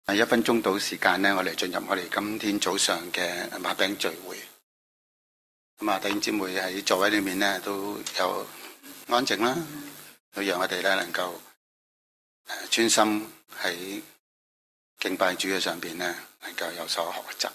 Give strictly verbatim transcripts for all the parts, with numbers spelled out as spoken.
一分鐘到時間呢，我哋進入我哋今天早上嘅擘餅聚會。咁啊，弟兄姊妹喺座位裏面呢都有安靜啦，都讓我哋咧能夠專心喺敬拜主嘅上邊呢，能夠有所學習。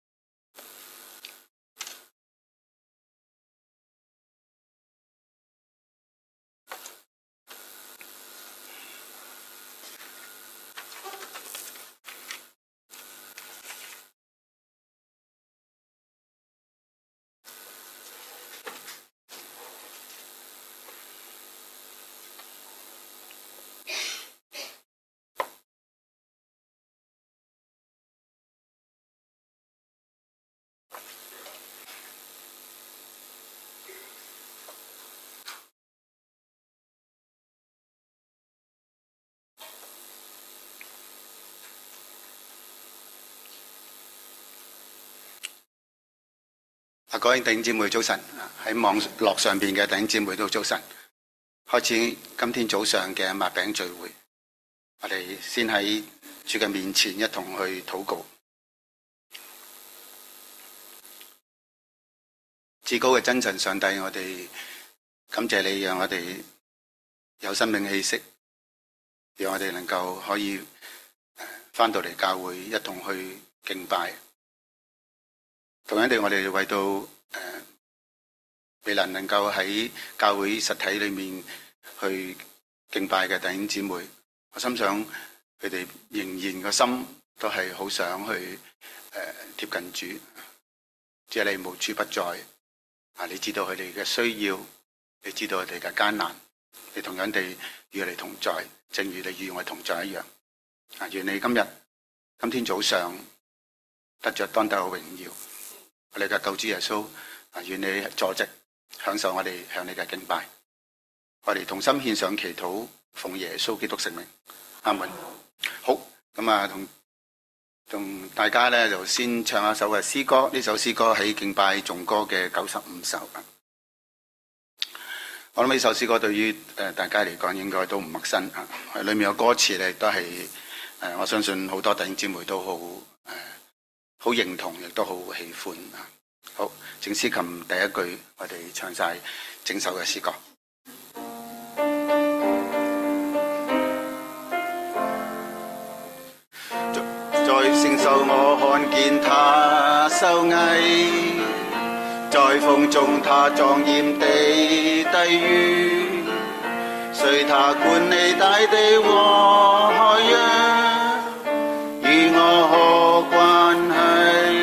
啊，各位弟兄姊妹早晨，喺網絡上邊嘅弟兄姊妹都早晨。開始今天早上嘅擘餅聚會，我哋先喺主嘅面前一同去禱告。至高嘅真神上帝，我哋感謝你，讓我哋有生命氣息，讓我哋能夠可以返到嚟教會一同去敬拜。同樣地，我哋為到誒未能能夠喺教會實體裏面去敬拜嘅弟兄姊妹，我心想佢哋仍然個心都係好想去誒、呃、貼近主，只係你無處不在啊！你知道佢哋嘅需要，你知道佢哋嘅艱難，你同樣地與佢哋同在，正如你與我同在一樣啊！願你今日今天早上得着當得嘅榮耀。我哋嘅救主耶穌，啊，願你坐席，享受我哋向你嘅敬拜。我哋同心獻上祈禱，奉耶穌基督聖名，阿門。好，咁啊，同同大家咧就先唱一首嘅詩歌。呢首詩歌喺敬拜頌歌嘅九十五首。我諗呢首詩歌對於誒大家嚟講應該都唔陌生啊。裏面嘅歌詞咧都係誒，我相信好多弟兄姊妹都好誒。好認同，亦都好喜歡啊！好，正詩琴第一句，我哋唱晒整首嘅詩歌。在聖所我看見他秀藝，在風中他莊嚴地低語，隨他管理大地和海洋，與我何關係？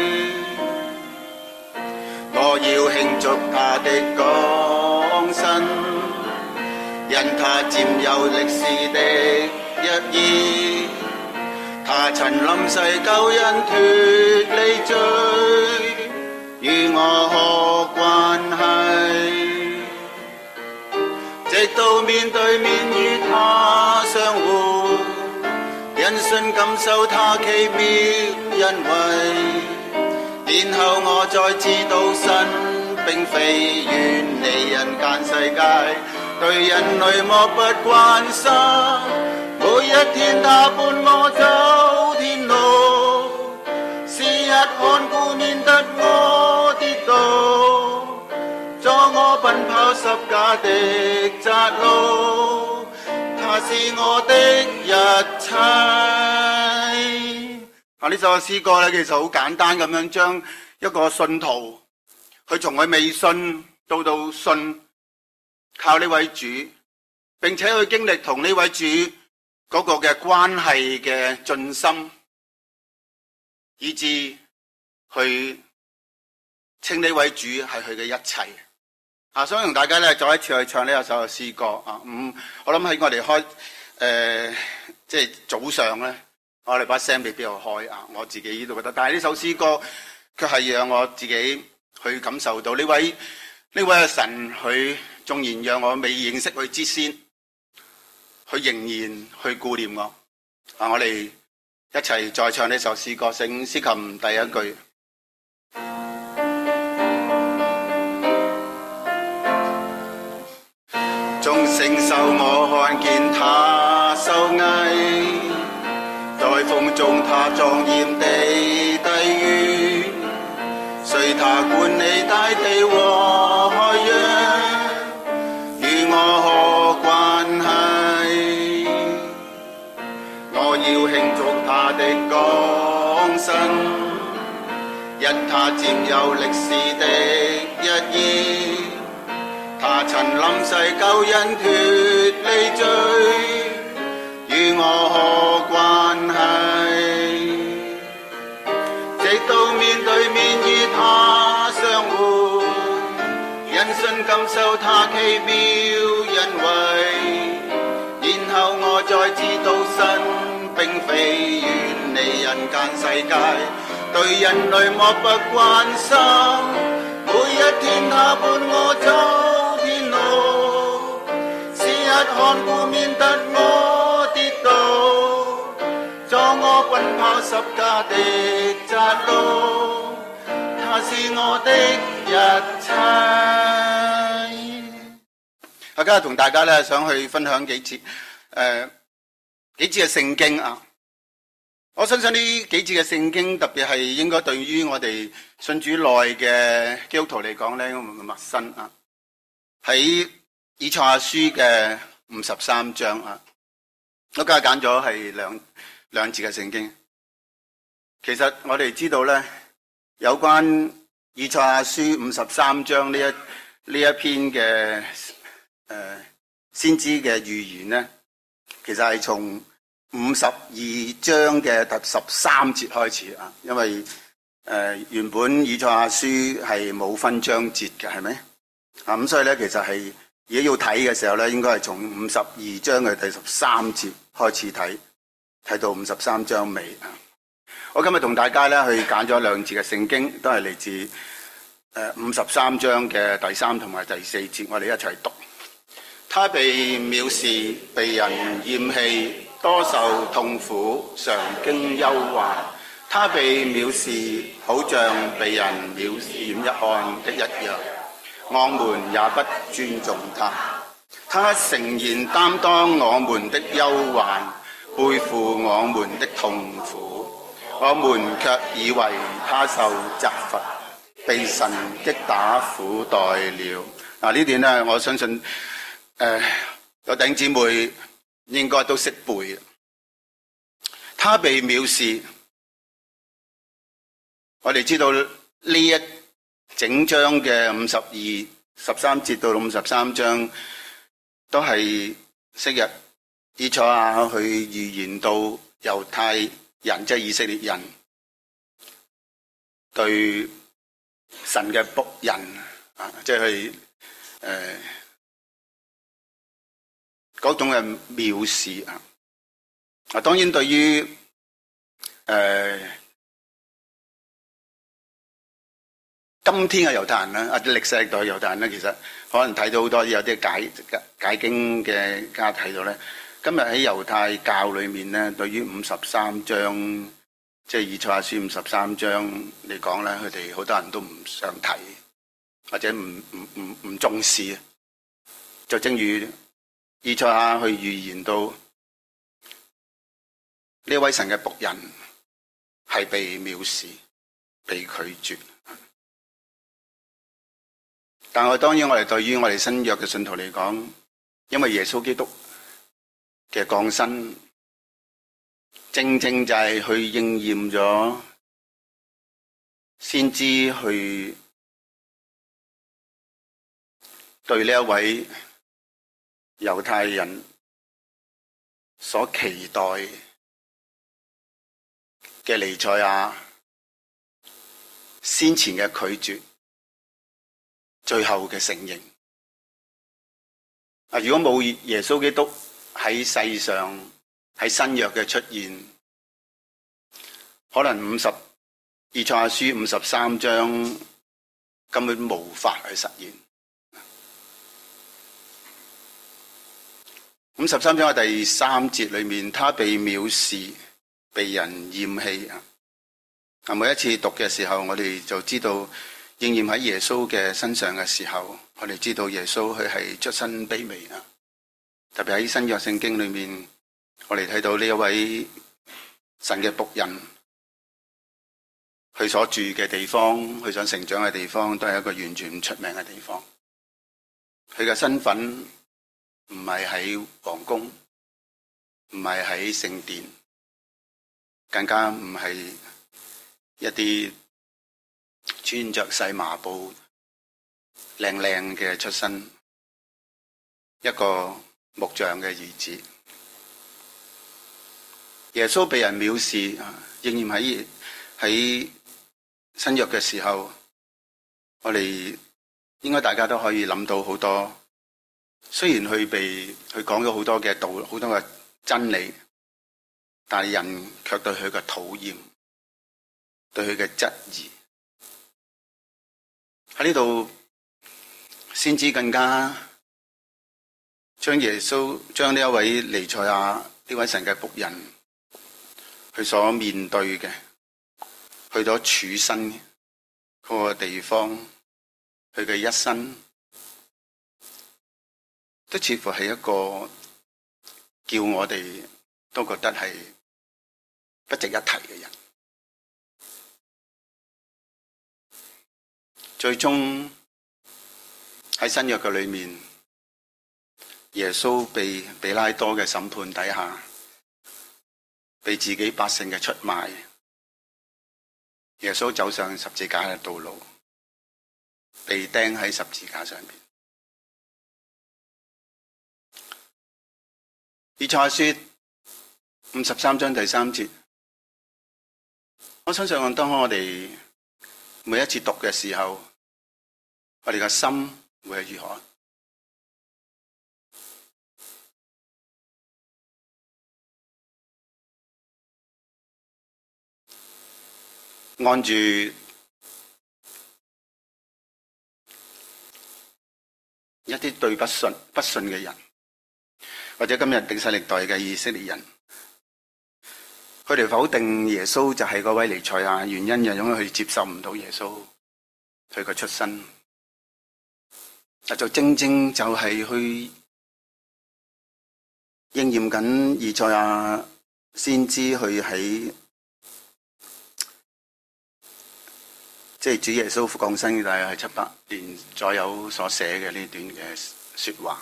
我要慶祝他的降生，因他佔有歷史的一頁，他曾臨世救人脫離罪，與我何關係？直到面對面與他相會，因信感受他奇妙恩惠。然後我再知道神並非遠離人間世界，對人類漠不關心。每一天他伴我走天路，時日看顧免得我跌倒，助我奔跑十架的窄路，他是我的一切。啊！呢首詩歌咧，其實好簡單咁樣將一個信徒，佢從佢未信到到信，靠呢位主，並且去經歷同呢位主嗰個嘅關係嘅盡心，以致去稱呢位主係佢嘅一切。啊！想同大家咧再一次去唱呢一首嘅詩歌啊！咁我諗喺我哋開誒，即係早上咧。我哋把聲未必有開啊！我自己呢度覺得，但係呢首詩歌卻係讓我自己去感受到呢位呢位嘅神，佢縱然讓我未認識佢之先，佢仍然去顧念我。啊！我哋一齊再唱呢首詩歌，聖詩琴第一句。眾聖獸我看見他秀藝，在風中他莊嚴地低語，隨他管理大地和海洋，與我何關係？我要慶祝他的降生，因他佔有歷史的一頁，他曾臨世救人脫離罪，與我何關係？直到面對面與他相會，因信感受他奇妙恩惠，然後我才知道神並非遠離人間世界，對人類漠不關心，每一天他伴我走天路，時日看顧免得我跌倒，助我奔跑十架的窄路，他是我的一切。我今日同大家咧想去分享幾節誒、呃、幾節嘅聖經啊！我相信呢幾節嘅聖經，特別係應該對於我哋信主內嘅基督徒嚟講咧，唔陌生啊！喺以賽亞書嘅五十三章啊，我今日揀咗係兩兩節嘅聖經。其實我哋知道咧，有關以賽亞書五十三章呢一呢一篇嘅誒、呃、先知嘅預言咧，其實係從五十二章嘅第十三節開始啊，因為誒、呃、原本以賽亞書係冇分章節嘅，係咪啊？咁所以咧，其實係如果要睇嘅時候咧，應該係從五十二章嘅第十三節開始睇，睇到五十三章尾啊。我今日同大家咧去揀咗兩節嘅聖經，都係嚟自誒五十三章嘅第三同埋第四節，我哋一齊讀。他被藐視，被人厭棄，多受痛苦，常經憂患。他被藐視，好像被人藐視一看的一樣，我們也不尊重他。他誠然擔當我們的憂患，背負我們的痛苦，我們卻以為他受責罰，被神擊打苦待了。嗱，呢段呢，我相信誒、呃、有弟兄姊妹應該都識背。他被藐視，我哋知道呢一整章嘅五十二、十三節到五十三章，都係昔日以賽亞去預言到猶太人，即係以色列人對神嘅僕人啊，即係誒嗰種嘅藐視啊。啊，當然對於誒、呃、今天嘅猶太人咧，啊歷世代猶太人咧，其實可能睇到好多有啲解解經嘅家睇到咧，今日喺猶太教裏面咧，對於五十三章，即係以賽亞書五十三章嚟講咧，佢哋好多人都唔想提，或者唔唔唔唔重視。就正如以賽亞去預言到呢位神嘅僕人係被藐視、被拒絕。但係當然我哋對於我哋新約嘅信徒嚟講，因為耶穌基督嘅降生，正正就係去應驗咗先知去對呢一位猶太人所期待嘅彌賽亞先前嘅拒絕，最後嘅承認。啊，如果冇耶穌基督喺世上，喺新約嘅出現，可能五十以賽亞書五十三章根本無法去實現。五十三章嘅第三節裏面，他被藐視，被人厭棄啊！啊，每一次讀嘅時候，我哋就知道應驗喺耶穌嘅身上嘅時候，我哋知道耶穌佢係出身卑微啊！特別喺新約聖經裏面，我哋睇到呢一位神嘅僕人，佢所住嘅地方，佢想成長嘅地方，都係一個完全唔出名嘅地方。佢嘅身份唔係喺皇宮，唔係喺聖殿，更加唔係一啲穿着細麻布靚靚嘅出身，一個木匠嘅兒子。耶穌被人藐視，仍然喺喺新約嘅時候，我哋應該大家都可以諗到好多。雖然佢被佢講咗好多嘅道，好多嘅真理，但係人卻對佢嘅討厭，對佢嘅質疑。喺呢度，先知更加將耶穌將呢一位彌賽亞呢位神嘅僕人，佢所面對嘅，去到處身嗰個地方，佢嘅一生，都似乎係一個叫我哋都覺得係不值一提嘅人。最終喺新約嘅裏面，耶穌被比拉多嘅審判底下，被自己百姓嘅出賣，耶穌走上十字架嘅道路，被釘喺十字架上面。以賽亞書五十三章第三節，我相信當我哋每一次讀嘅時候，我哋嘅心會係如何？按住一啲對不信不信嘅人，或者今日歷世歷代嘅以色列人，佢哋否定耶穌就係嗰位彌賽亞，原因就因為佢接受唔到耶穌佢個出身，就正正就係去應驗緊以賽亞先知佢喺即係主耶穌降生大約係七百年左右所寫嘅呢段嘅說話。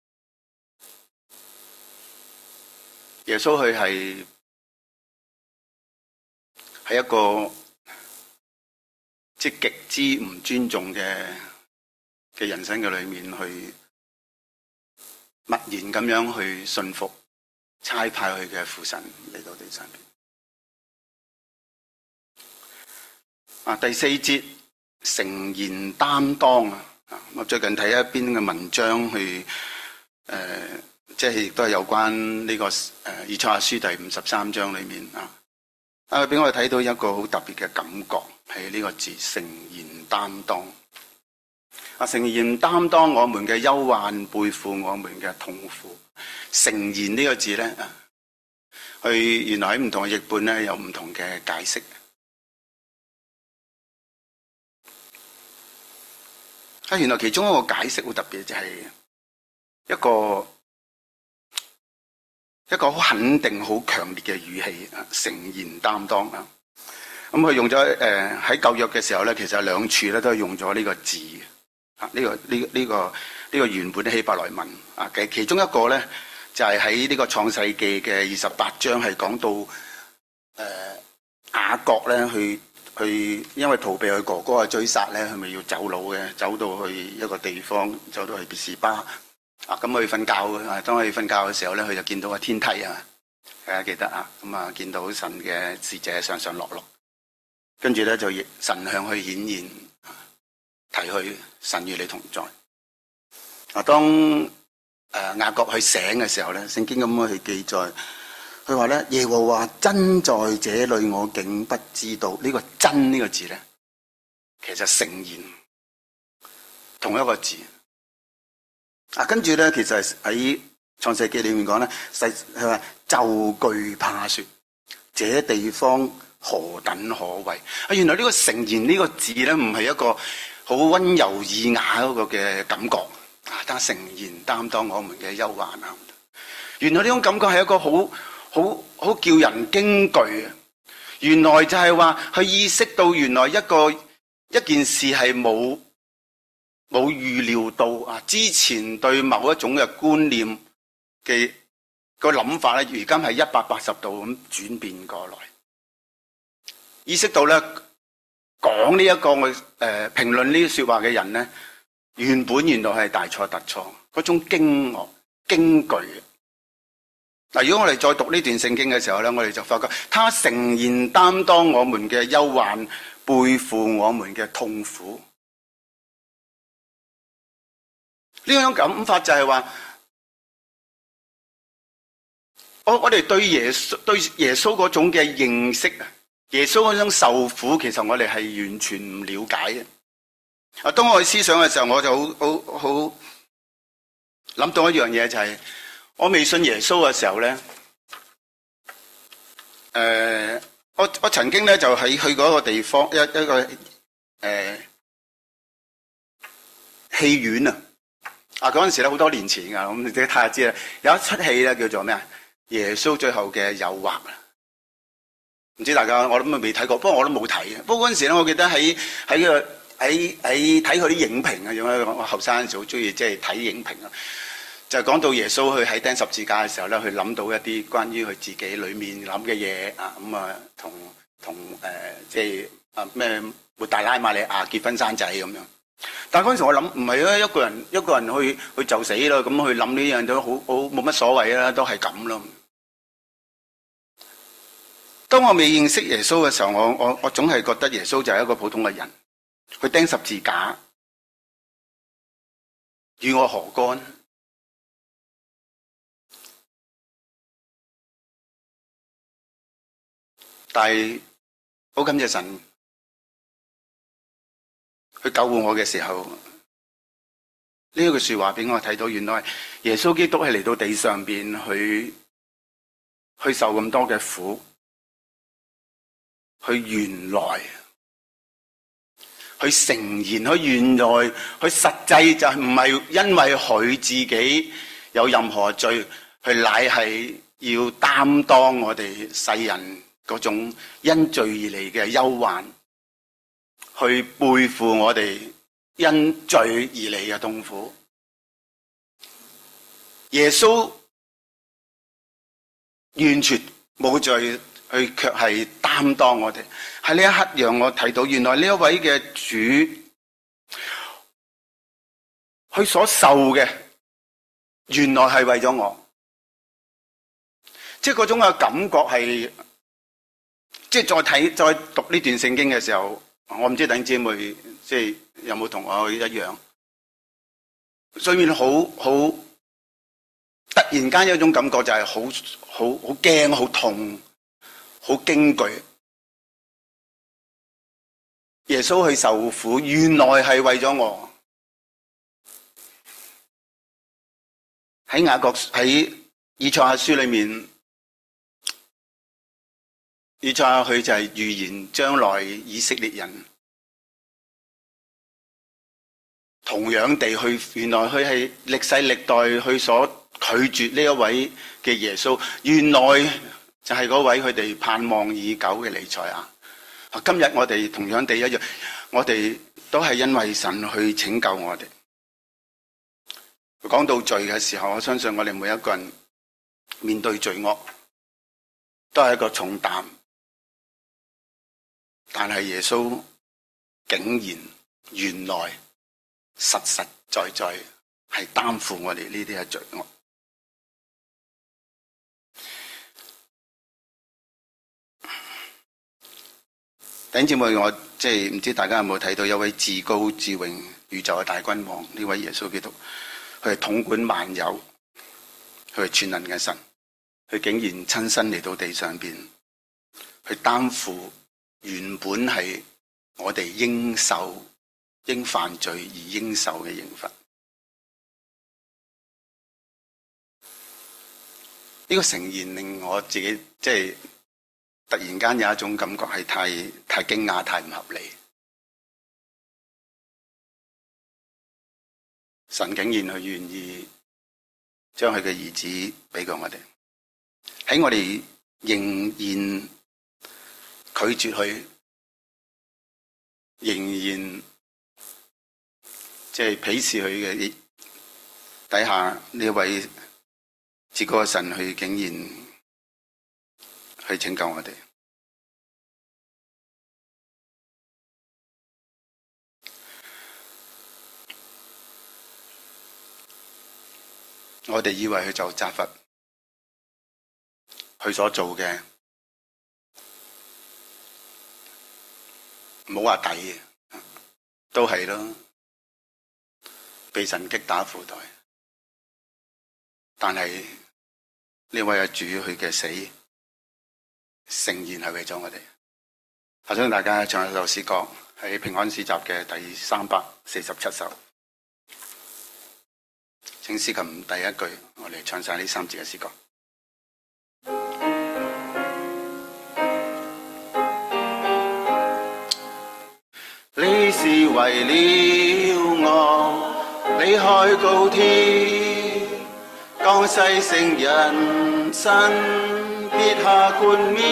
耶穌佢係喺一個即係極之唔尊重嘅嘅人生嘅裏面，去默然咁樣去信服差派佢嘅父神嚟到地上邊。啊，第四節誠然擔當啊！我最近睇一篇嘅文章去誒。呃即係亦都係有關呢、這個誒以賽亞書第五十三章裏面啊，啊俾我哋睇到一個好特別嘅感覺，係呢個字誠然擔當。啊，誠然擔當我們嘅憂患，背負我們嘅痛苦。誠然呢個字咧，佢原來喺唔同嘅譯本咧有唔同嘅解釋。啊，原來其中一個解釋好特別，就係一個。一個好肯定、好強烈嘅語氣啊，誠然擔當啊。咁佢用咗誒喺舊約嘅時候咧，其實兩處咧都係用咗呢個字啊。呢、這個呢呢、這個呢、這個原本嘅希伯來文啊，其其中一個咧就係喺呢個創世記嘅二十八章，係講到誒、呃、雅各咧去去，因為逃避佢哥哥嘅追殺咧，係咪要走佬嘅？走到去一個地方，走到去別是巴。啊，咁佢瞓覺嘅，當佢瞓覺嘅時候咧，佢就見到個天梯啊，大家記得啊，咁啊見到神嘅使者上上落落，跟住咧就神向佢顯現，提佢神與你同在。啊，當誒雅各去醒嘅時候咧，聖經咁樣去記載，佢話咧耶和華真在這裏，我竟不知道。呢、這個真呢個字咧，其實誠然同一個字。啊，跟住咧，其實喺創世記裏面講咧，細佢話就懼怕說，這地方何等可畏啊！原來呢個誠然呢個字咧，唔係一個好溫柔爾雅嗰個嘅感覺啊，但誠然擔當我們嘅憂患啊！原來呢種感覺係一個好好好叫人驚懼啊！原來就係話佢意識到原來一個一件事係冇冇預料到啊！之前對某一種嘅觀念嘅個諗法咧，如今係一百八十度咁轉變過來，意識到咧講呢一個我誒評論呢啲說話嘅人咧，原本原來係大錯特錯，嗰種驚愕驚懼。嗱，如果我哋再讀呢段聖經嘅時候咧，我哋就發覺，他誠然擔當我們嘅憂患，背負我們嘅痛苦。呢種感法就係話，我我哋對耶穌對耶穌嗰種嘅認識啊，耶穌嗰種受苦，其實我哋係完全唔了解嘅。啊，當我去思想嘅時候，我就好好好諗到一樣嘢，就係我未信耶穌嘅時候咧，誒、呃，我我曾經咧就喺去嗰個地方一一個誒戲院啊，啊嗰陣時咧好多年前噶，咁你自己睇下知啦。有一出戲咧叫做咩啊？耶穌最後嘅誘惑啊！唔知大家我諗未睇過，不過我都冇睇嘅。不過嗰陣時咧，我記得喺喺個喺喺睇佢啲影評啊，因為我後生嗰陣時好中意即係睇影評啊。就講到耶穌去喺釘十字架嘅時候咧，佢諗到一啲關於佢自己裏面諗嘅嘢啊，咁啊同同誒即係啊咩抹大拉瑪利亞結婚生仔咁樣。但係嗰陣時我諗唔係啊，一個人一個人去去就死啦，咁去諗呢樣都好好冇乜所謂啦，都係咁咯。當我未認識耶穌嘅時候，我我我總係覺得耶穌就係一個普通嘅人，佢釘十字架與我何干？但係好感謝神，佢救護我嘅時候，呢一句說話俾我睇到，原來耶穌基督係嚟到地上邊去去受咁多嘅苦，佢原來佢誠然，佢原來佢實際就唔係因為佢自己有任何罪，佢乃係要擔當我哋世人嗰種因罪而嚟嘅憂患，去背負我哋因罪而嚟嘅痛苦。耶穌完全冇罪，佢卻係擔當我哋。喺呢一刻讓我睇到，原來呢一位嘅主，佢所受嘅原來係為咗我，即係嗰種嘅感覺係。即係再睇再讀呢段聖經嘅時候，我唔知弟兄姊妹即係有冇同我一樣，所以好好突然間有一種感覺就係好好好驚、好痛、好驚懼。耶穌去受苦，原來係為咗我。喺雅各喺以賽亞書裏面。以賽亞佢就係預言將來以色列人同樣地去，原來佢係歷世歷代佢所拒絕呢一位嘅耶穌，原來就係嗰位佢哋盼望已久嘅彌賽亞。今日我哋同樣地一樣，我哋都係因為神去拯救我哋。講到罪嘅時候，我相信我哋每一個人面對罪惡都係一個重擔。但係耶穌竟然原來實實在在係擔負我哋呢啲嘅罪惡。弟兄姊妹，我即係唔知大家有冇睇到一位至高至榮宇宙嘅大君王，呢位耶穌基督，佢係統管萬有，佢係全能嘅神，佢竟然親身嚟到地上邊去擔負原本係我哋應受、應犯罪而應受嘅刑罰。呢個誠然令我自己即係突然間有一種感覺係太太驚訝、太唔合理。神竟然去願意將佢嘅兒子俾過我哋。 喺我哋仍然拒絕佢，仍然即係鄙視佢嘅底下，呢位至高嘅神，佢竟然去拯救我哋。我哋以為佢就責罰佢所做嘅，唔好話抵，都係咯，被神擊打苦待。但係呢位嘅主，佢嘅死誠然係為咗我哋。我想大家唱一首詩歌，喺平安詩集嘅第三百四十七首。請詩琴第一句，我哋唱晒呢三節嘅詩歌。你是為了我離開高天，降世成人身，撇下冠冕。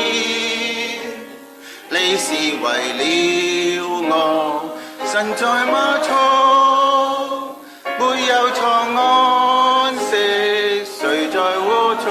你是為了我身在馬槽，沒有床安息，睡在窩槽。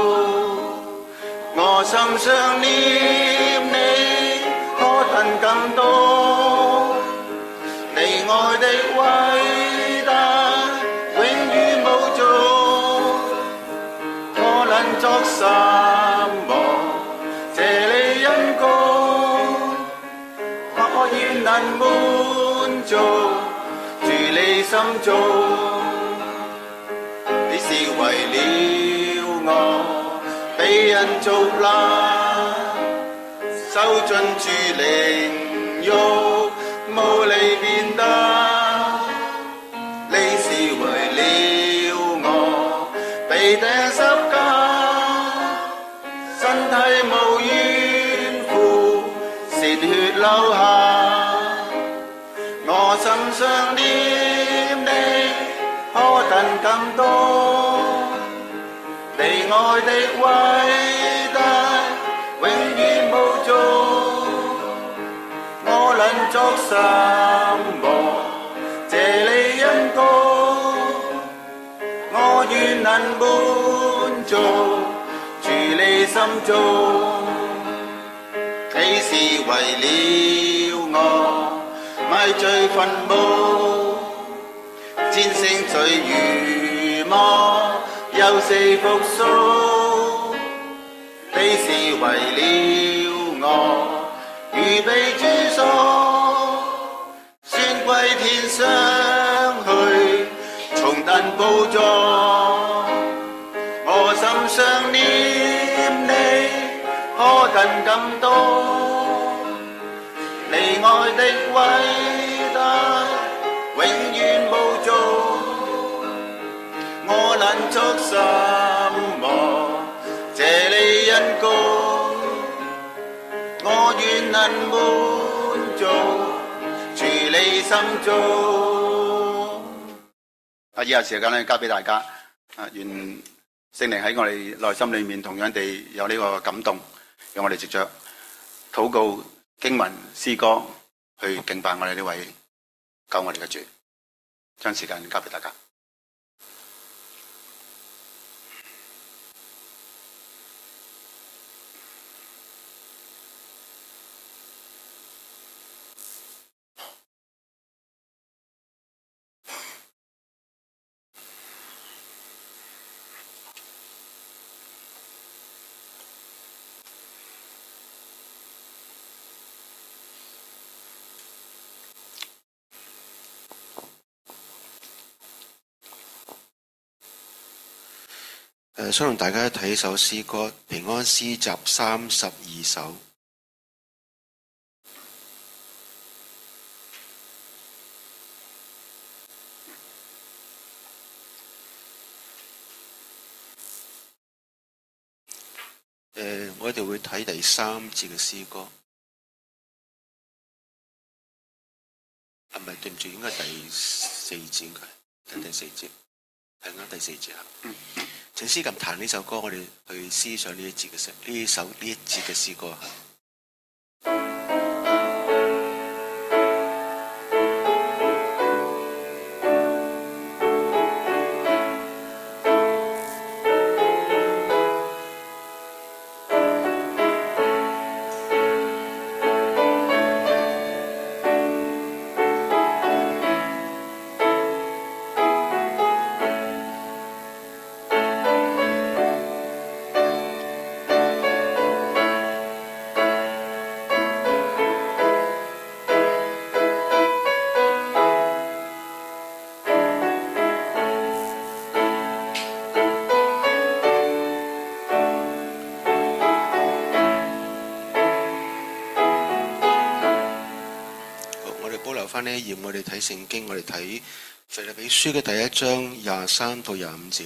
我心想念你，何等感動，你愛的偉大永遠無盡，我能作什麼謝你恩公，我願能滿足住你心中。你是為了我被人造難，受盡住凌辱無離變得。你是為了我被釘十架，身體無怨負，鮮血流下。我心想念你，何等感動，你愛的偉大永遠無盡，我能作什麼謝你恩公，我願能滿足住你心中。你是為了我迷醉墳墓，戰勝罪與魔，又死復甦。你是為了我預備主所，宣歸天上去重登寶座。我心想念你，何等感動，你愛的偉大永遠無盡，我能作什麼謝你恩公，我願能滿足住你心中。啊，以下時間咧交俾大家，啊，願聖靈喺我哋內心裏面同樣地有呢個感動，讓我哋藉着禱告、經文、詩歌去敬拜我哋呢位救我哋嘅主。將時間交俾大家。 誒，想同大家睇首詩歌《平安詩集》三十二首。誒，我哋會睇第三節嘅詩歌。啊，唔係，對唔住，應該係第四節嘅，睇第四節，係啱第四節啊。 請司琴彈呢首歌，我哋去思想呢一節嘅詩，呢首呢一節嘅詩歌。翻呢一頁，我哋睇聖經，我哋睇腓立比書嘅第一章廿三到廿五節。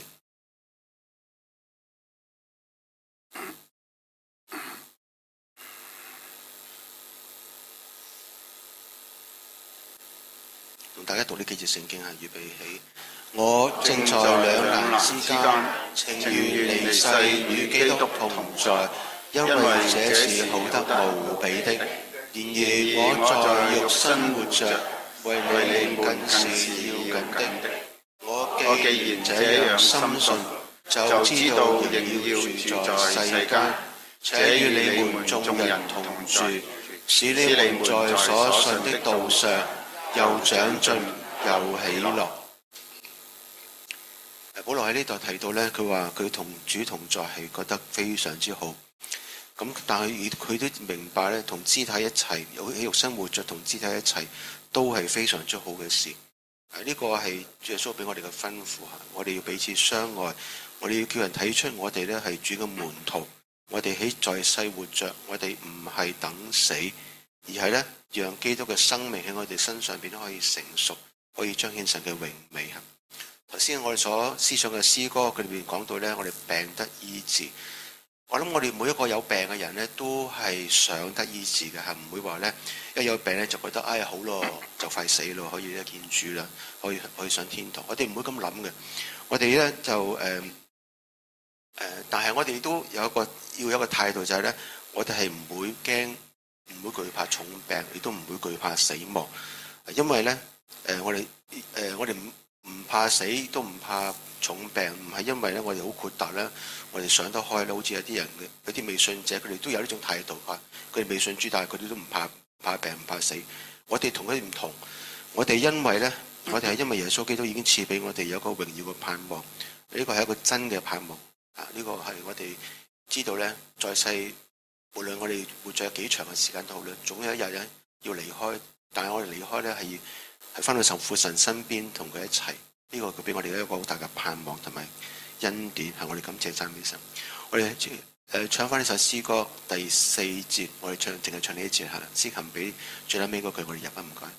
同大家讀呢幾節聖經啊，預備起。我正在兩難之間，情願離世與基督同在，因為這是好得無比的。然而我在肉身活着，為你們更是要緊的。我既然這樣深信，就知道仍要住在世間，且與你們眾人同住，使你們在所信的道上又長進又喜樂。保羅喺呢度提到呢，佢話佢同主同在係覺得非常之好。咁但係佢都明白咧，同肢體一齊，喺肉身活着同肢體一齊，都係非常之好嘅事。呢、這個係主耶穌俾我哋嘅吩咐嚇，我哋要彼此相愛，我哋要叫人睇出我哋咧係主嘅門徒，我哋喺在世活着，我哋唔係等死，而係咧讓基督嘅生命喺我哋身上邊都可以成熟，可以彰顯神嘅榮美嚇。頭先我哋所思想嘅詩歌，佢裏面講到咧，我哋病得醫治。我諗我哋每一個有病嘅人咧，都係想得醫治嘅，係唔會話咧一有病咧就覺得哎呀好咯，就快死咯，可以一見主啦，可以可以上天堂。我哋唔會咁諗嘅，我哋咧就誒誒、呃呃，但係我哋都有一個要有一個態度，就係咧，我哋係唔會驚，唔會懼怕重病，亦都唔會懼怕死亡，因為咧誒、呃、我哋誒、呃、我哋唔唔怕死，都唔怕重病，唔係因為咧我哋好豁達啦。我哋想得開啦，好似有啲人嘅，有啲未信者，佢哋都有呢種態度啊。佢哋未信主，但係佢哋都唔怕怕病，唔怕死。我哋同佢哋唔同，我哋因為咧，我哋係因為耶穌基督已經賜俾我哋有一個榮耀嘅盼望，呢個係一個真嘅盼望啊！呢個係我哋知道咧，在世無論我哋活在幾長嘅時間都好咧，總有一日咧要離開，但係我哋離開咧係要係翻到神父神身邊同佢一齊。呢個佢俾我哋一個好大嘅盼望同埋恩典，係我哋感謝讚美神。我哋誒、呃、唱翻呢首詩歌第四節，我哋唱淨係唱呢一節嚇。司琴俾最後尾嗰句，我哋入啊，唔該。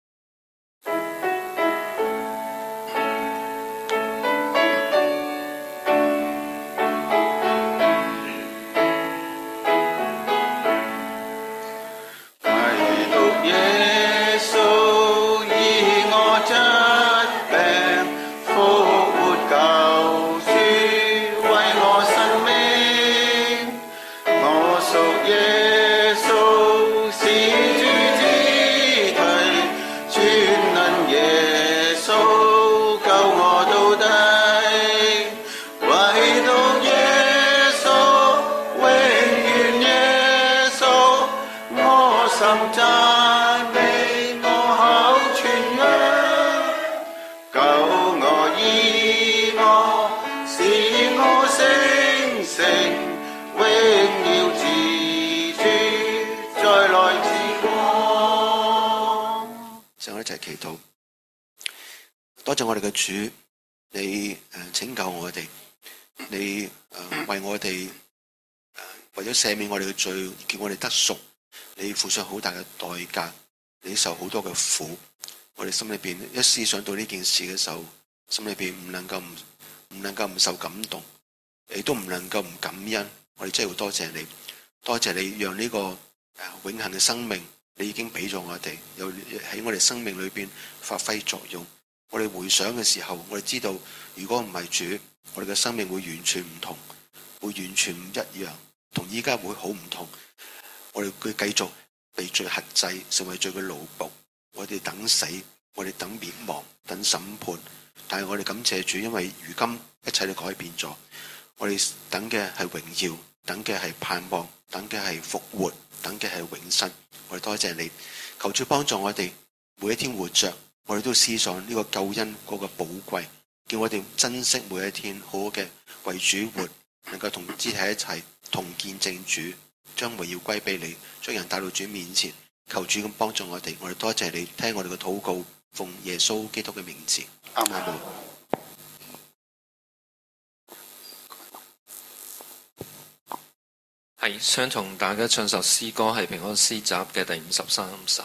祈禱，多謝我哋嘅主，你誒拯救我哋，你誒為我哋誒為咗赦免我哋嘅罪，叫我哋得贖，你付上好大嘅代價，你受好多嘅苦，我哋心裏邊一思想到呢件事嘅時候，心裏邊唔能夠唔唔能夠唔受感動，亦都唔能夠唔感恩，我哋真係要多謝你，多謝你讓呢個誒永恆嘅生命。你已經俾咗我哋，又喺我哋生命裏邊發揮作用。我哋回想嘅時候，我哋知道，如果唔係主， 我哋嘅生命會完全唔同，會完全唔一樣，同依家會好唔同。我哋會繼續被罪轄制，成為罪嘅奴僕。我哋等死，我哋等滅亡，等審判。但係我哋感謝主，因為如今一切都改變咗。我哋等嘅係榮耀，等嘅係盼望，等嘅係復活，等嘅係永生。我哋多謝你，求主幫助我哋每一天活着，我哋都思想呢個救恩嗰個寶貴，叫我哋珍惜每一天，好好嘅為主活，能夠同肢體一齊同見證主，將榮耀歸俾你，將人帶到主面前。求主咁幫助我哋，我哋多謝你，聽我哋嘅禱告，奉耶穌基督嘅名字，阿們。 係想同大家唱首詩歌，係平安詩集嘅第五十三首。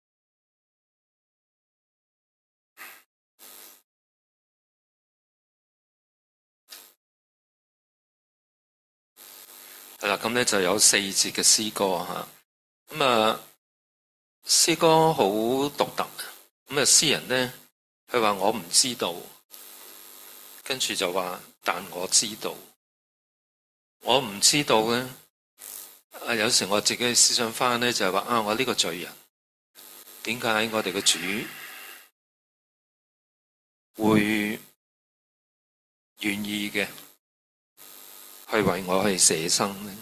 係啦，咁咧就有四節嘅詩歌吓，咁啊詩歌好獨特，咁啊詩人咧佢話我唔知道，跟住就話但我知道，我唔知道咧。啊！有時我自己思想翻咧，就係話啊，我呢個罪人，點解我哋嘅主會願意嘅去為我去捨生呢？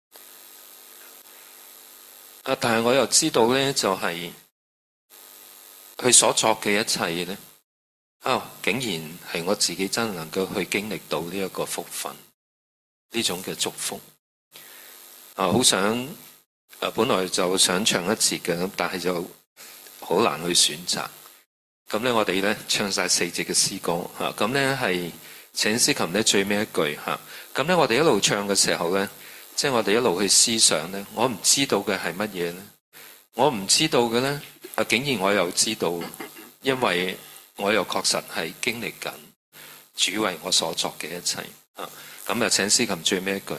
啊！但係我又知道咧，就係佢所作嘅一切咧，啊，竟然係我自己真係能夠去經歷到呢一個福分，呢種嘅祝福。啊，好想啊，本來就想唱一節嘅，咁但係就好難去選擇。咁咧，我哋咧唱晒四節嘅詩歌嚇。咁咧係請司琴咧最尾一句嚇。咁咧，我哋一路唱嘅時候咧，即係我哋一路去思想咧，我唔知道嘅係乜嘢咧？我唔知道嘅咧，啊，竟然我又知道，因為我又確實係經歷緊主為我所作嘅一切啊。咁啊，請司琴最尾一句。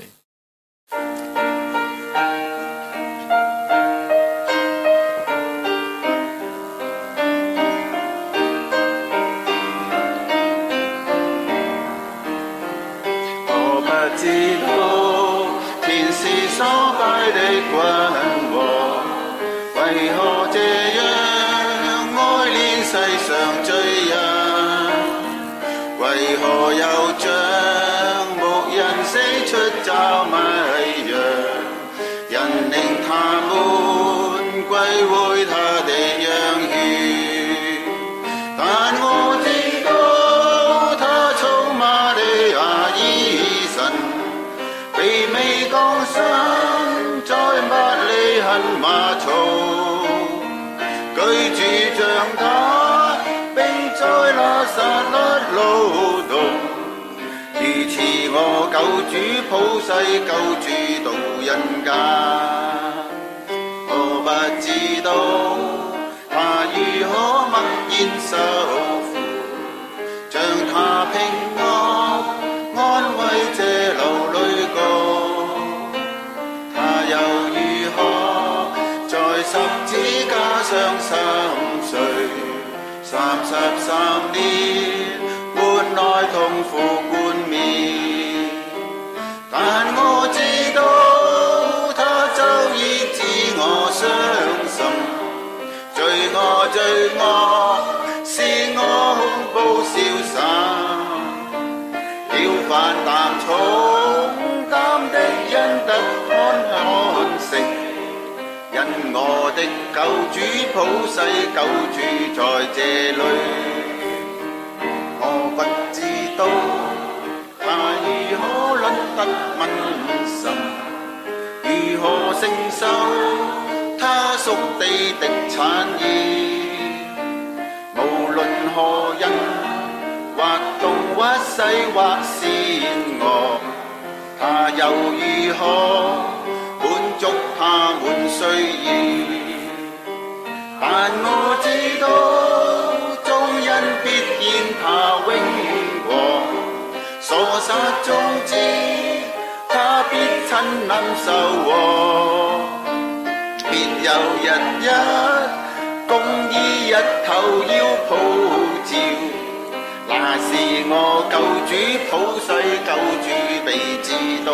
救主普世救主到人間，我不知道他如何默然受苦，將他平安安慰這流淚歌，他又如何在十字架上心碎，三十三年換來痛苦冠冕。但我知道他早已知我傷心，罪惡罪惡是我恐怖消散，了凡擔重擔的人得安安息，因我的救主普世救主在這裡，我不知道如何論得問心，如何承受他屬地的產業？無論何人，或東或西或善惡，他又如何滿足他們需要？但我知道，眾人必然他榮光。所殺眾子，他必親臨受禍，必有日日公義日頭要普照，那那是我救主普世救主未知道，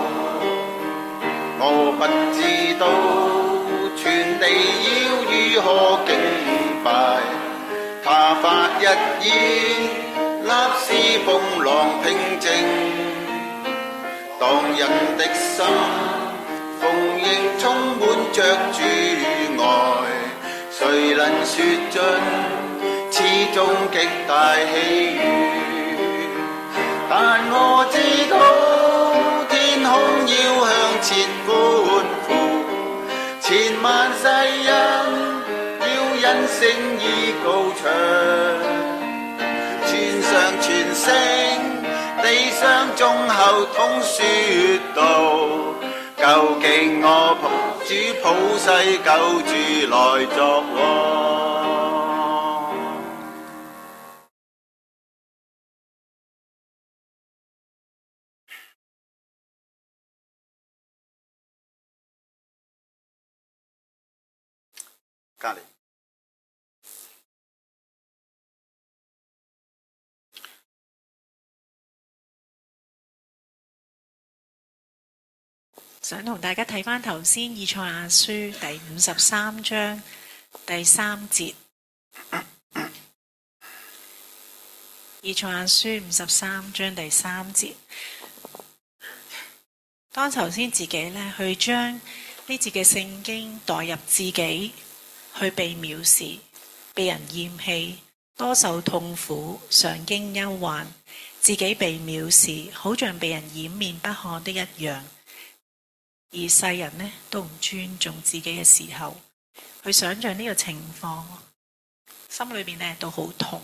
我不知道全地要如何敬拜，他發一言，立時風浪平靜，當人的心豐盈充滿着主愛，誰能說盡始終極大喜悅？但我知道天空要向前歡呼，千萬世人要因聲依高唱，全上全聲地上眾後通說道，究竟我主普世救主來作王。隔離想同大家睇翻頭先以賽亞書第五十三章第三節。以賽亞書五十三章第三節，當頭先自己呢去將呢節嘅聖經代入自己，去被藐視、被人厭棄、多受痛苦、常經憂患，自己被藐視，好像被人掩面不看的一樣。而世人呢都唔尊重自己嘅時候，去想象呢個情況，心裏面呢都好痛。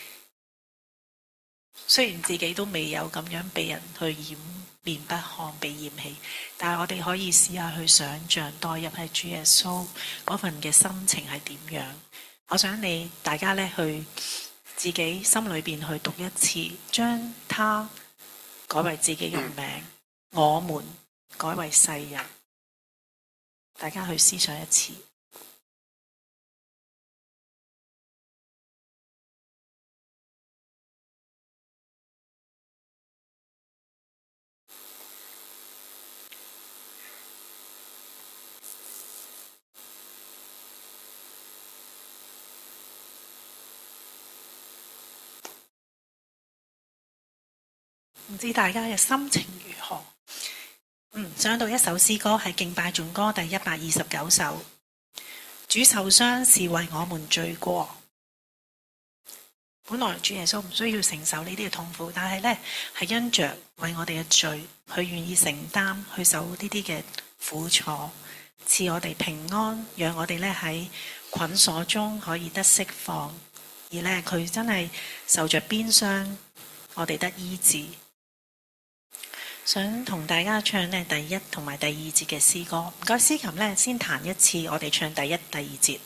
雖然自己都未有咁樣被人去掩面不看、被嫌棄，但係我哋可以試下去想像代入係主耶穌嗰份嘅心情係點樣。我想你大家呢去自己心裏邊去讀一次，將他改為自己嘅名，嗯、我們改為世人，大家去思想一次。唔知大家嘅心情如何？嗯，想到一首詩歌係敬拜頌歌第一百二十九首。主受傷是為我們罪過。本來主耶穌唔需要承受呢啲嘅痛苦，但係呢係因着為我哋嘅罪，佢願意承擔去受呢啲嘅苦楚，賜我哋平安，讓我哋呢喺捆鎖中可以得釋放。而呢佢真係受着鞭傷，我哋得醫治。想同大家唱呢第一同埋第二節嘅詩歌，唔該司琴呢先彈一次，我哋唱第一、第二節。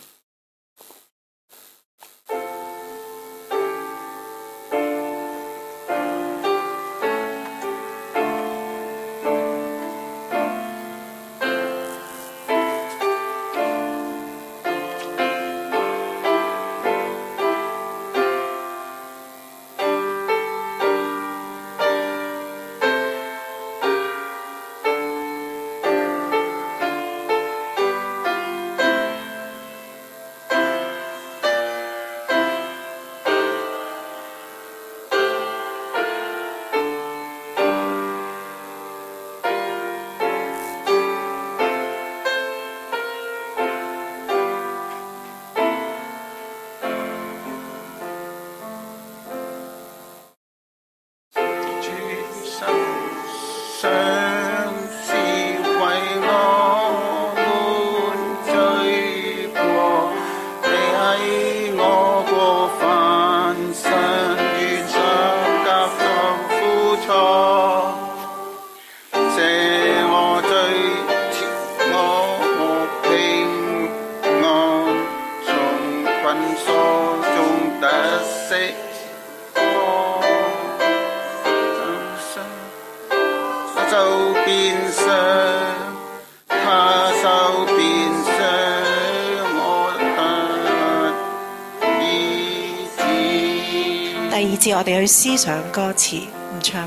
二節我哋去思想歌詞，唔唱。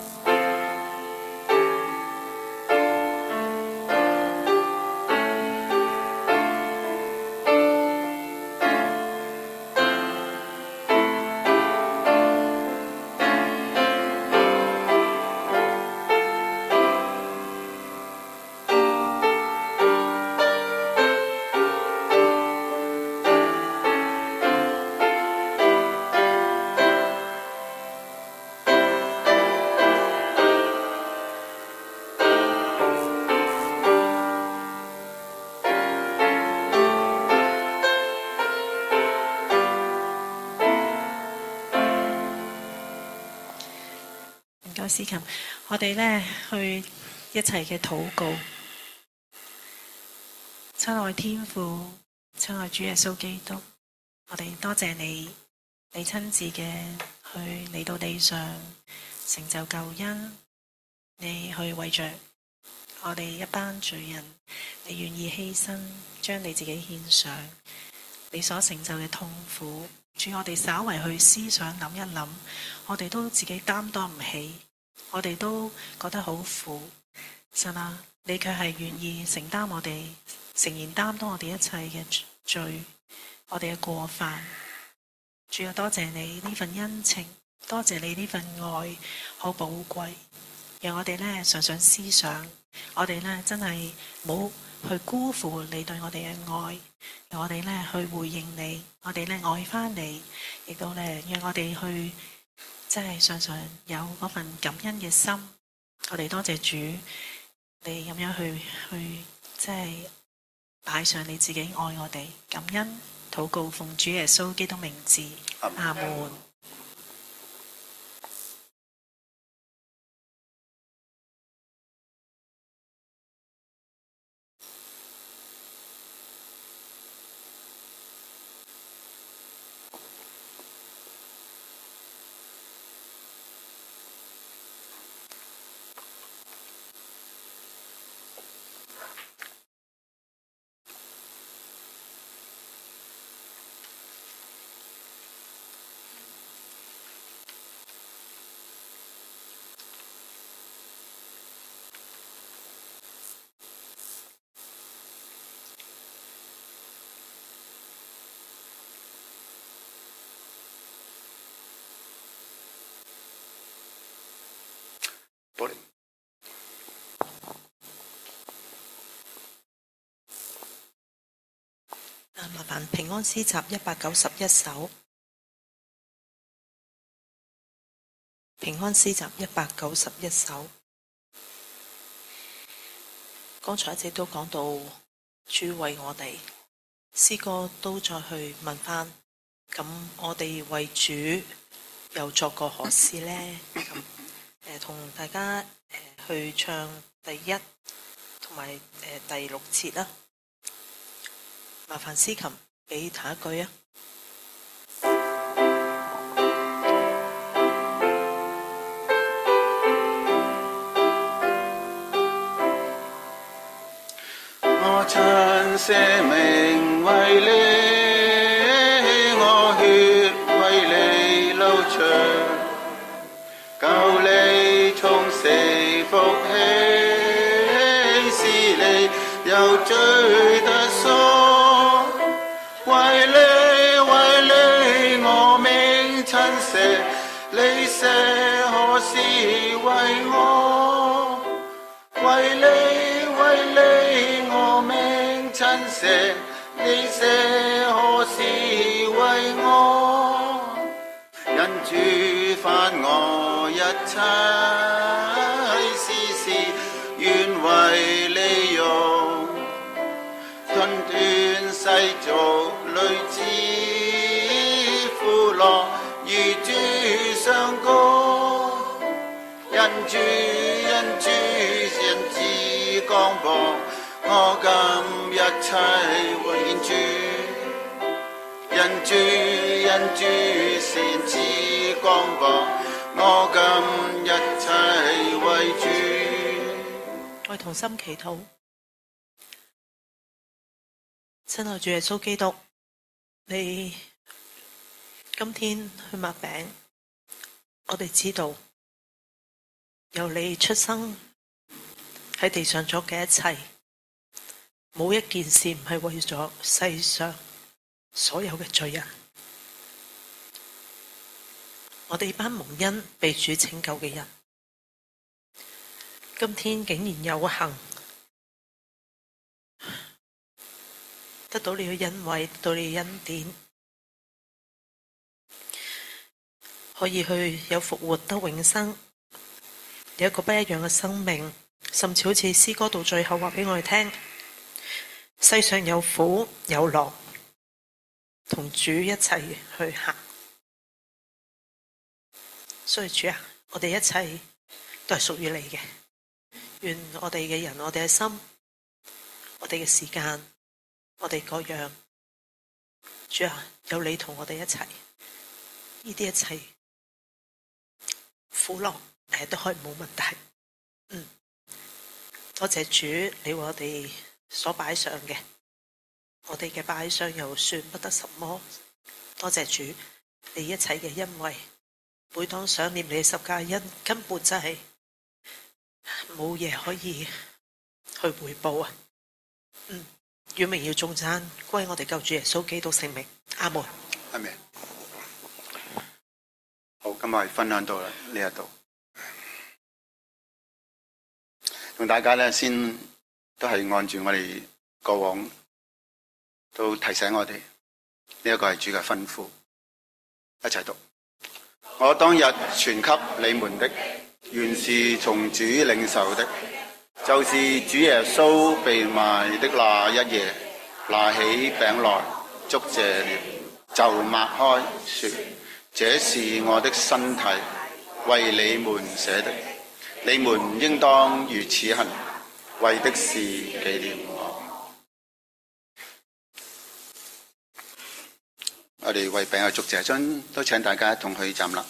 司琴，我哋呢去一齊嘅禱告。親愛天父，親愛主耶穌基督，我哋多謝你，你親自嘅去嚟到地上成就救恩，你去為着我哋一班罪人，你願意犧牲，將你自己獻上，你所成就嘅痛苦，主，我哋稍為去思想諗一諗，我哋都自己擔當唔起。我哋都覺得好苦，神啊，你卻係願意承擔我哋，誠然擔當我哋一切嘅罪，我哋嘅過犯。主啊，多謝你呢份恩情，多謝你呢份愛，好寶貴。讓我哋呢常常思想，我哋呢真係冇去辜負你對我哋嘅愛，讓我哋呢去回應你，我哋呢愛返你，亦都呢讓我哋去。真係常常有嗰份感恩嘅心，我哋多謝主，你咁樣去去，即係擺上你自己愛我哋，感恩禱告奉主耶穌基督名字，阿門。 麻煩平安詩集一百九十一首，平安詩集一百九十一首。剛才一直都講到主為我哋，詩歌都再去問翻，咁我哋為主又作過何事呢？咁誒同大家誒去唱第一同埋誒第六節啦。麻煩司琴俾彈一句啊！ 我親捨命為你，我血為你流長，救你從死復起，使你有罪得贖。為你為你我命親捨，你捨何時為我？為你為你我命親捨，你捨何時為我？因主犯我一切事事，願為你用，吞斷世俗累之苦樂，與主相共。因主因主因子光bor我今一切為主，因主因主善子光bor我今一切為主。 我同心祈禱，親愛主耶穌基督，你今天去擘餅， 我哋知道由你出生喺地上做嘅一切，冇一件事唔係為咗世上所有嘅罪人。我哋班蒙恩被主拯救嘅人，今天竟然有幸得到你嘅恩惠，得到你嘅恩典，可以去有復活得永生，有一個不一樣嘅生命，甚至好似詩歌到最後話俾我哋聽，世上有苦有樂，同主一齊去行。所以主啊，我哋一切都係屬於你嘅。願我哋嘅人，我哋嘅心，我哋嘅時間，我哋各樣，主啊，有你同我哋一齊，呢啲一切苦樂誒都可以冇問題。嗯，多謝主，你為我哋所擺上嘅，我哋嘅擺上又算不得什麼。多謝主，你一切嘅恩惠。每當想念你嘅十架恩，根本真係冇嘢可以去回報啊！嗯，願榮耀頌讚歸我哋救主耶穌基督聖名，阿門。 阿門。好，今日分享到啦呢一度，同大家咧先都係按住我哋過往都提醒我哋呢一個係主嘅吩咐，一齊讀。我當日傳給你們的，原是從主領受的，就是主耶穌被賣的那一夜，拿起餅來，祝謝了，就擘開，說：這是我的身體，為你們捨的，你們應當如此行，為的是紀念我。我哋為餅嘅祝謝將都請大家一同去站立。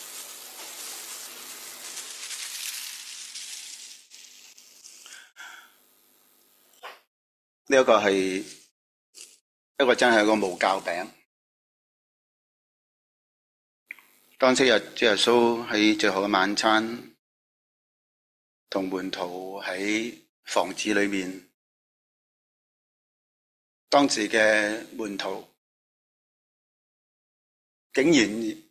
呢一個係一個真係一個無酵餅。當昔日主耶穌喺最後嘅晚餐，同門徒喺房子裏面，當時嘅門徒竟然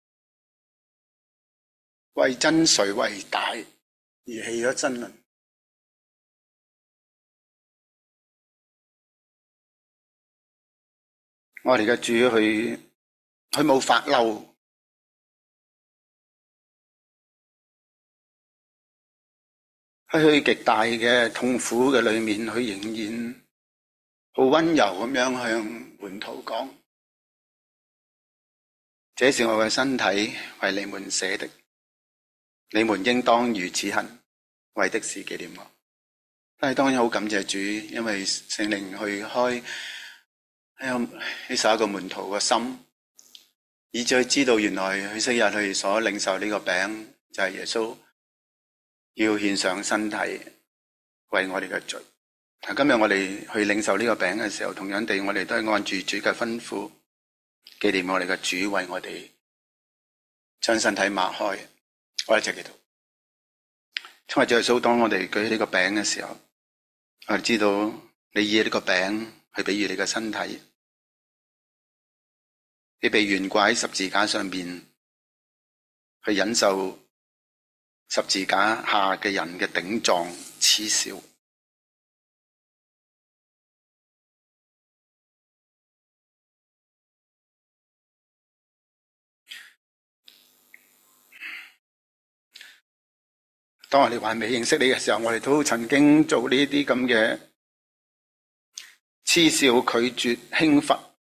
為真誰為大而棄咗真論。我哋嘅主佢佢冇發嬲，喺佢極大嘅痛苦嘅裏面，佢仍然好溫柔咁樣向門徒講：這是我嘅身體，為你們捨的，你們應當如此行，為的是紀念我。但係當然好感謝主，因為聖靈去開呢十一個門徒嘅心，以至佢知道原來佢昔日佢所領受呢個餅就係耶穌要獻上身體為我哋嘅罪。但今日我哋去領受呢個餅嘅時候，同樣地我哋都係按住主嘅吩咐，紀念我哋嘅主為我哋將身體擘開。我哋一齊祈禱。因為主耶穌，當我哋舉起呢個餅嘅時候，我哋知道你以呢個餅去比喻你嘅身體，你被懸掛喺十字架上邊，去忍受十字架下嘅人嘅頂撞恥笑。當我哋還未認識你嘅時候，我哋都曾經做呢啲咁嘅嗤笑、拒絕、輕忽，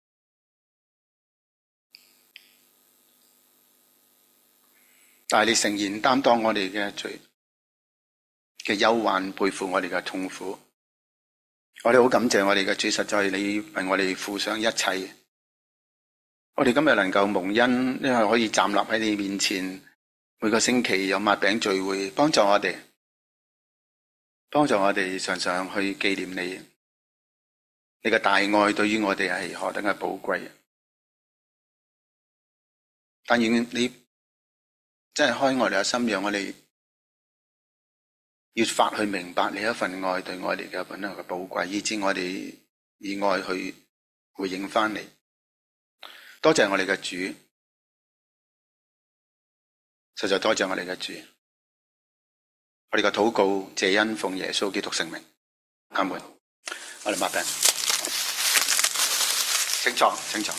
但係你誠然擔當我哋嘅罪嘅憂患，背負我哋嘅痛苦。我哋好感謝我哋嘅主，實在你為我哋付上一切。我哋今日能夠蒙恩，因為可以站立喺你面前，每個星期有擘餅聚會，幫助我哋，幫助我哋常常去紀念你。你嘅大愛對於我哋係何等嘅寶貴。但願你真係開我哋嘅心，讓我哋越發去明白你一份愛對我哋嘅本來嘅寶貴，以致我哋以愛去回應翻你。多謝我哋嘅主，實在多謝我哋嘅主。我哋嘅禱告謝恩奉耶穌基督聖名，阿門。我哋擘餅，請坐，請坐。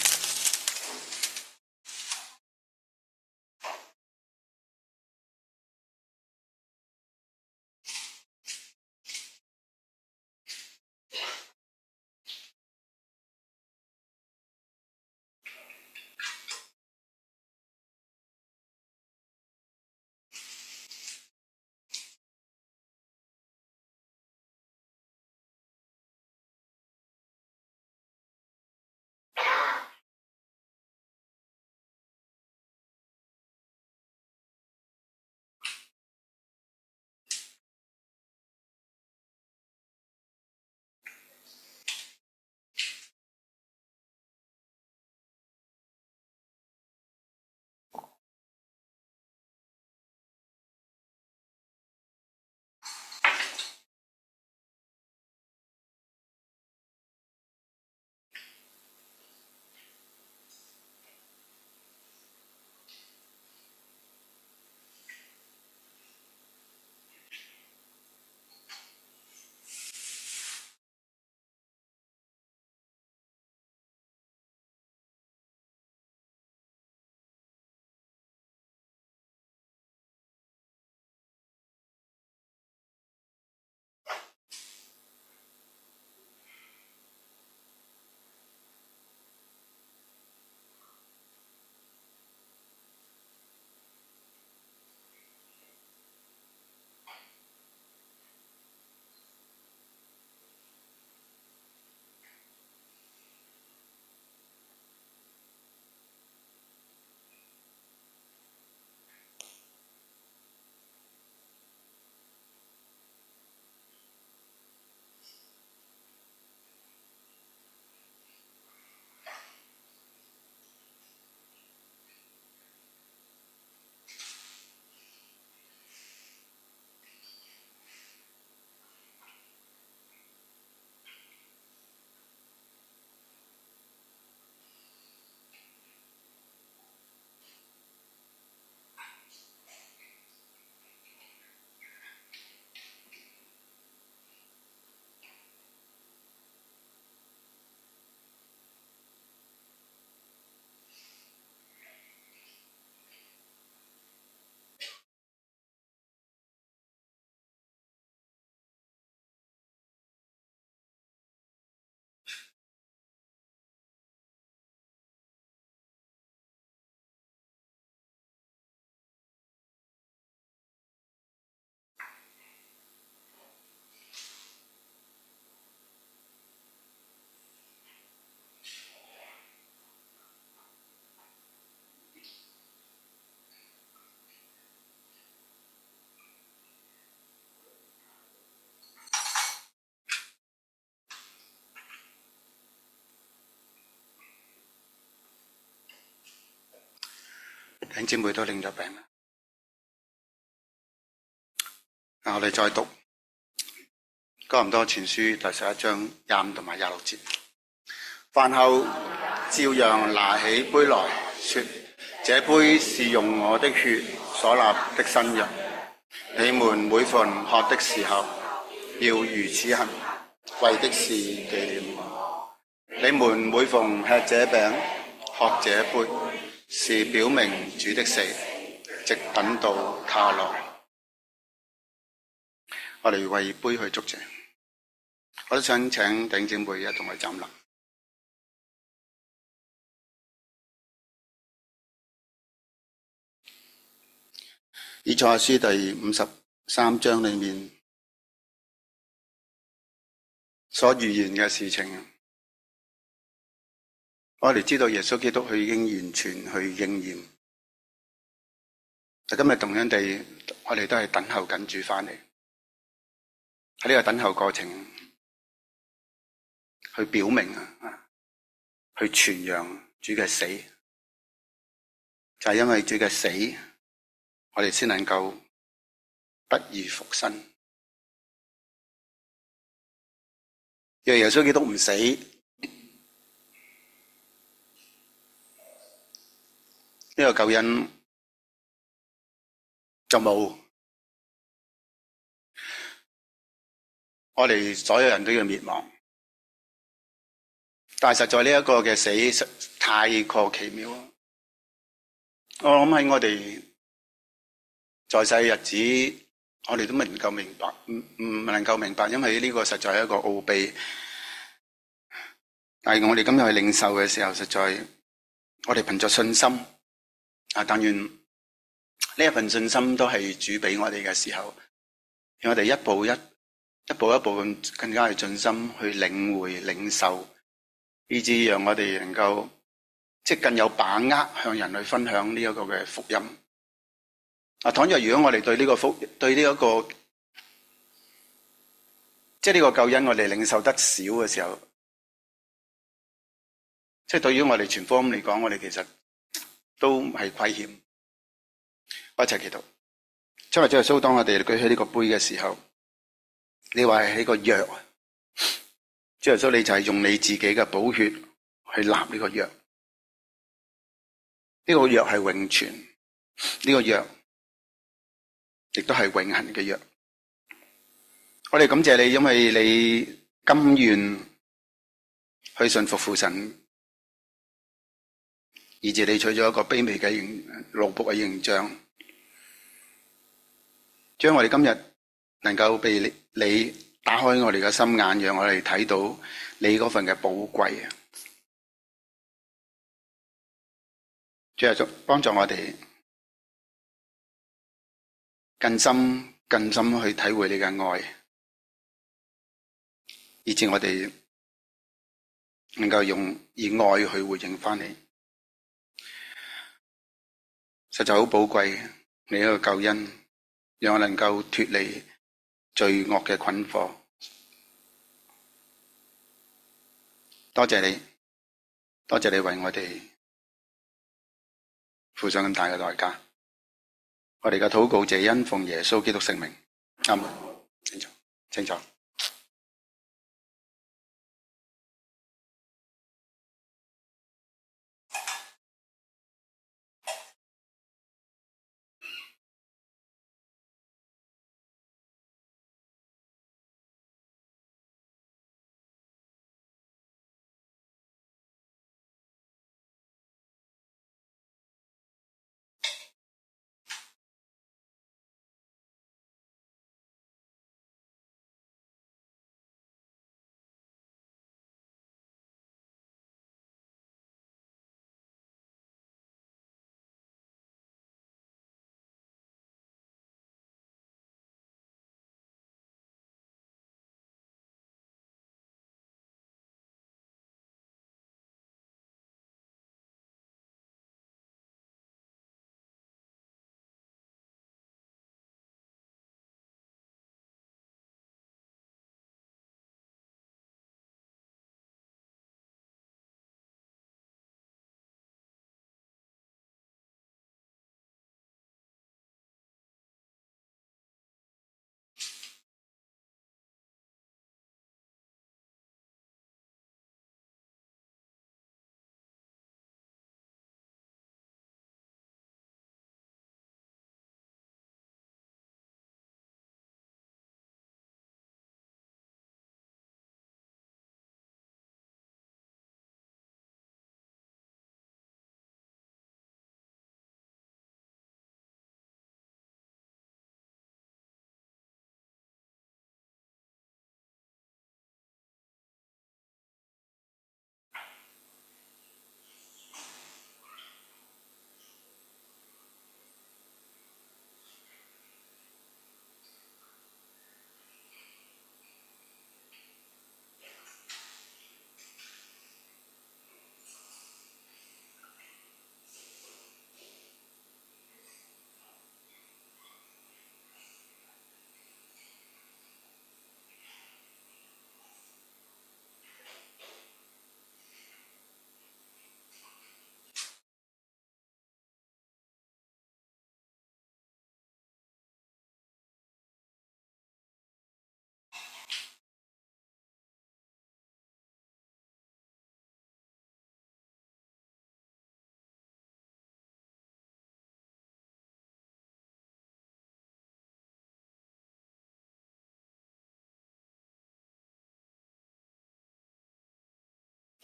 弟兄姊妹都領咗餅啦。我哋再讀哥林多前書第十一章廿五同埋廿六節。飯後照樣拿起杯來說，這杯是用我的血所立的新約，你們每逢喝的時候要如此行，為的是紀念我。你們每逢吃這餅喝這杯，是表明主的死，直等到他來。我哋為杯去祝謝，我都想請弟兄姊妹一同去站立。以賽亞書第五十三章裏面所預言嘅事情，我哋知道耶穌基督佢已經完全去應驗。但今日同樣地，我哋都係等候緊主返嚟。喺呢個等候過程，去表明啊，去傳揚主嘅死，就係因為主嘅死， 我哋先能夠得以復生。若耶穌基督唔死，呢個救恩就冇，我哋所有人都要滅亡。但係實在呢一個嘅死實太過奇妙。我諗喺我哋在世日子，我哋都唔能夠明白，唔唔能夠明白，因為呢個實在係一個奧秘。但係我哋今日去領受嘅時候，實在我哋憑着信心啊，但願呢一份信心都係主俾我哋嘅時候，讓我哋一步一一步一步咁更加去盡心去領會領受，以至讓我哋能夠即係更有把握向人去分享呢一個嘅福音。啊，倘若如果我哋對呢個福對呢一個即係呢個救恩我哋領受得少嘅時候，即係對於我哋傳福音嚟講，我哋其實都係虧欠。我一齊祈禱。今日主耶穌，當我哋舉起呢個杯嘅時候，你話係呢個約，主耶穌你就係用你自己嘅寶血去立呢個約。呢個約係永存，呢個約亦都係永恆嘅約。我哋感謝你，因為你甘願去順服父神，以致你取咗一個卑微嘅形奴僕嘅形象，將我哋今日能夠被你，你打開我哋嘅心眼，讓我哋睇到你嗰份嘅寶貴啊！主啊，幫助我哋更深更深去體會你嘅愛，以致我哋能夠用以愛去回應翻你。實在好寶貴，你呢個救恩，讓我能夠脫離罪惡嘅捆綁。多謝你，多謝你為我哋付上咁大嘅代價。我哋嘅禱告謝恩奉耶穌基督聖名，阿門。請坐，請坐。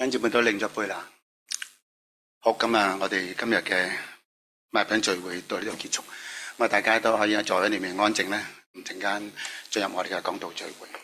跟住我都領咗杯啦。好，咁啊，我哋今日嘅麥餅聚會到呢度結束。咁啊，大家都可以坐喺裏面安靜咧，唔陣間進入我哋嘅講道聚會。